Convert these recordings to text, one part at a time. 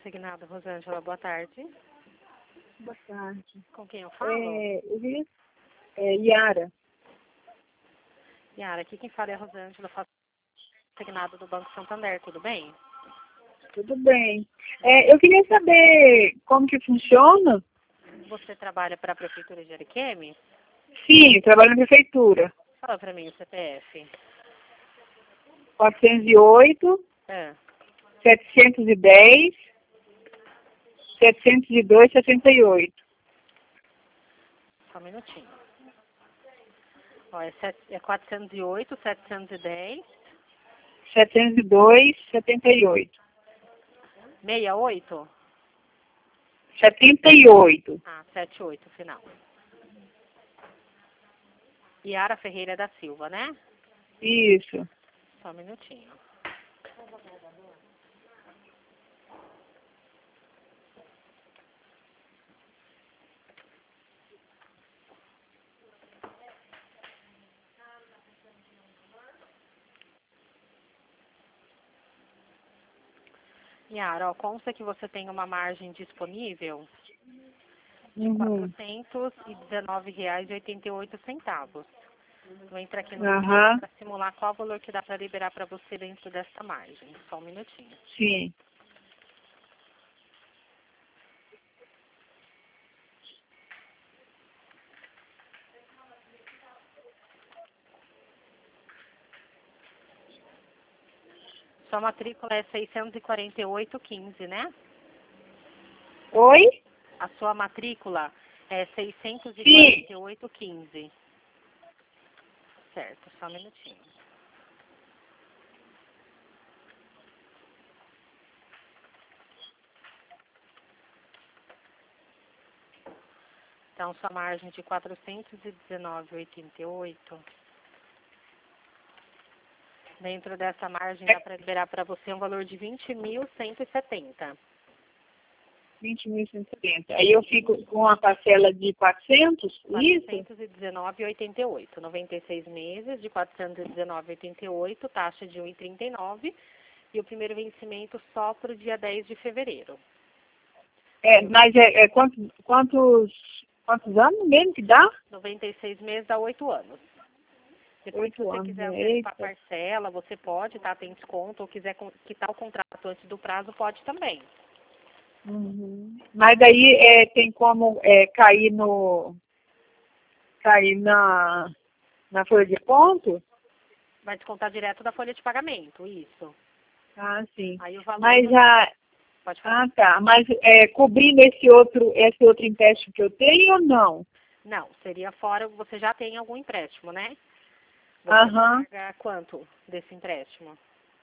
consignado, Rosângela, boa tarde. Boa tarde. Com quem eu falo? Yara. Yara, aqui quem fala é a Rosângela, faço consignado do Banco Santander, tudo bem? Tudo bem. Eu queria saber como que funciona. Você trabalha para a Prefeitura de Ariquemes? Sim, trabalho na prefeitura. Fala para mim o CPF. 408, É. 710, 702, 68. Só um minutinho. Ó, é 408, 710, 702, 78. 68? 78. Ah, 78, final. Yara Ferreira da Silva, né? Isso. Só um minutinho. Yara, ó, consta que você tem uma margem disponível de R$ 419,88. Vou entrar aqui no Aham. para simular qual valor que dá para liberar para você dentro dessa margem. Só um minutinho. Sim. Sua matrícula é 648,15, né? Oi? A sua matrícula é 648,15. Certo, só um minutinho. Então, sua margem de 419,88. Dentro dessa margem dá para liberar para você um valor de 20.170. 20.170. Aí eu fico com a parcela de 400, isso? 419,88. 96 meses de 419,88, taxa de 1,39. E o primeiro vencimento só para o dia 10 de fevereiro. Mas quantos anos mesmo que dá? 96 meses dá 8 anos. Depois, se 8 você anos. quiser antecipar a parcela, você pode, tá? Tem desconto. Ou quiser quitar o contrato antes do prazo, pode também. Uhum. Mas daí tem como cair na folha de ponto? Vai descontar direto da folha de pagamento, isso. Ah, sim. Aí o valor... Mas Pode falar. Ah, tá. Mas cobrindo esse outro empréstimo que eu tenho ou não? Não, seria fora, você já tem algum empréstimo, né? Você paga quanto desse empréstimo?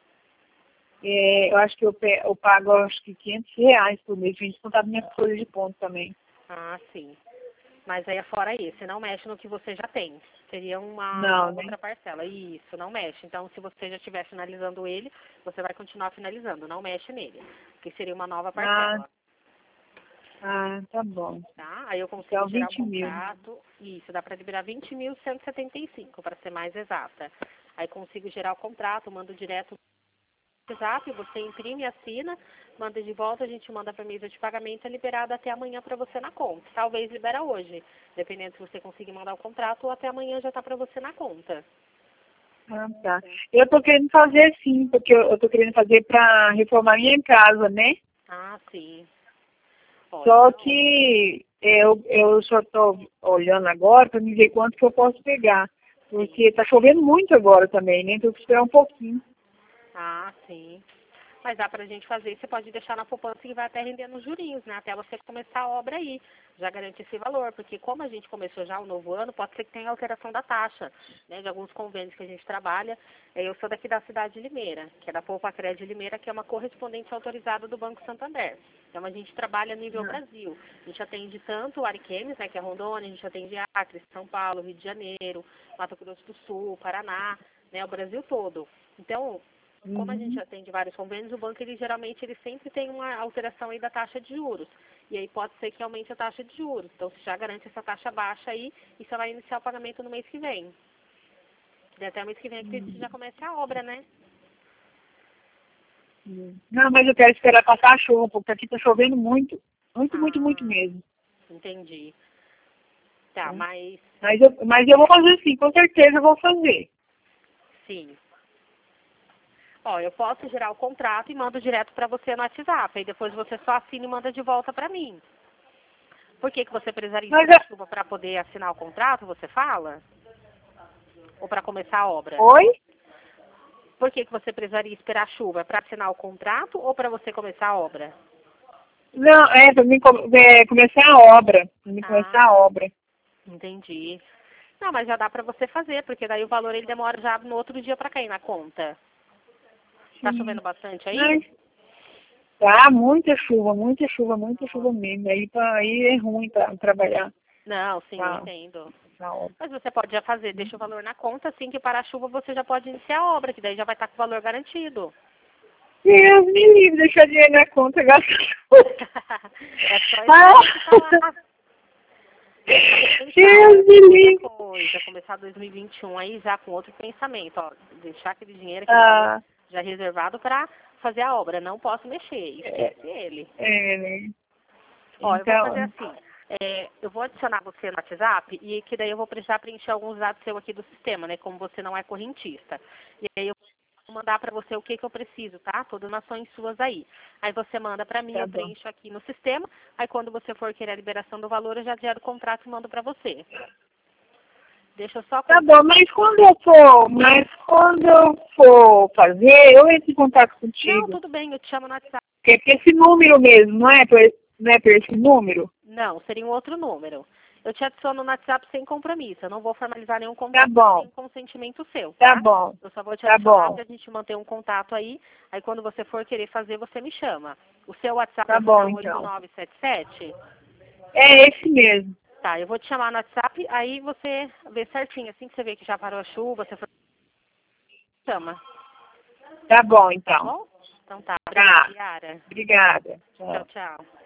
Eu acho que eu pago acho que R$ 500 por mês. Tem descontado minha folha de ponto também. Ah, sim. Mas aí é fora esse, não mexe no que você já tem. Seria Não, outra né? parcela. Isso, não mexe. Então, se você já estiver finalizando ele, você vai continuar finalizando. Não mexe nele, que seria uma nova parcela. Tá bom. Tá? Aí eu consigo Então, gerar 20 o mil. contrato. Isso, dá para liberar 20.175, para ser mais exata. Aí consigo gerar o contrato, mando direto no WhatsApp, você imprime, assina, manda de volta, a gente manda para a mesa de pagamento, é liberado até amanhã para você na conta. Talvez libera hoje, dependendo se você conseguir mandar o contrato, ou até amanhã já está para você na conta. Ah, tá. Eu tô querendo fazer sim, porque eu tô querendo fazer para reformar minha casa, né? Ah, sim. Só que eu só tô olhando agora para me ver quanto que eu posso pegar. Porque tá chovendo muito agora também, né? Então eu preciso esperar um pouquinho. Ah, sim. Mas dá pra gente fazer, você pode deixar na poupança que vai até render nos jurinhos, né? Até você começar a obra aí. Já garante esse valor, porque como a gente começou já o novo ano, pode ser que tenha alteração da taxa, né? De alguns convênios que a gente trabalha. Eu sou daqui da cidade de Limeira, que é da Poupa Crédito de Limeira, que é uma correspondente autorizada do Banco Santander. Então a gente trabalha a nível Brasil. A gente atende tanto Ariquemes, né, que é Rondônia, a gente atende Acre, São Paulo, Rio de Janeiro, Mato Grosso do Sul, Paraná, né? O Brasil todo. Então, como a gente atende vários convênios, o banco, geralmente, ele sempre tem uma alteração aí da taxa de juros. E aí pode ser que aumente a taxa de juros. Então, você já garante essa taxa baixa aí e você vai iniciar o pagamento no mês que vem. E até o mês que vem, acredito que já comece a obra, né? Não, mas eu quero esperar passar a chuva, porque aqui tá chovendo muito. Muito mesmo. Entendi. Tá, mas... Mas eu vou fazer sim, com certeza eu vou fazer. Sim. Ó, eu posso gerar o contrato e mando direto para você no WhatsApp. Aí depois você só assina e manda de volta para mim. Por que você precisaria esperar chuva para poder assinar o contrato, você fala? Ou para começar a obra? Oi? Por que você precisaria esperar chuva? Para assinar o contrato ou para você começar a obra? Não, para mim começar a obra. Pra mim começar a obra. Entendi. Não, mas já dá para você fazer, porque daí o valor ele demora já no outro dia para cair na conta. Tá chovendo bastante aí? Mas, tá, muita chuva mesmo. Aí é ruim para trabalhar. Não, sim, eu entendo. Mas você pode já fazer, deixa o valor na conta, assim que parar a chuva você já pode iniciar a obra, que daí já vai estar com o valor garantido. Deus me livre, deixar dinheiro na conta, gastar. É só isso que falar. Deus me livre. Coisa, começar 2021 aí já com outro pensamento, ó, deixar aquele dinheiro aqui já reservado para fazer a obra, não posso mexer, esquece ele. Né? Ó, eu vou fazer assim, eu vou adicionar você no WhatsApp e que daí eu vou precisar preencher alguns dados seus aqui do sistema, né, como você não é correntista. E aí eu vou mandar para você o que eu preciso, tá? Todas as nações suas aí. Aí você manda para mim, eu preencho aqui no sistema, aí quando você for querer a liberação do valor, eu já gero o contrato e mando para você. Deixa eu só... Tá bom, mas quando eu for fazer, eu entro em contato contigo. Não, tudo bem, eu te chamo no WhatsApp. Porque é esse número mesmo, não é por esse número? Não, seria um outro número. Eu te adiciono no WhatsApp sem compromisso. Eu não vou formalizar nenhum contrato sem consentimento seu, tá? Tá bom. Eu só vou te adicionar pra gente manter um contato aí. Aí quando você for querer fazer, você me chama. O seu WhatsApp é 8977? É esse mesmo. Tá, eu vou te chamar no WhatsApp, aí você vê certinho. Assim que você vê que já parou a chuva, você chama. Tá bom, então. Tá bom? Então tá. Obrigada, Yara. Obrigada. Tchau, tchau.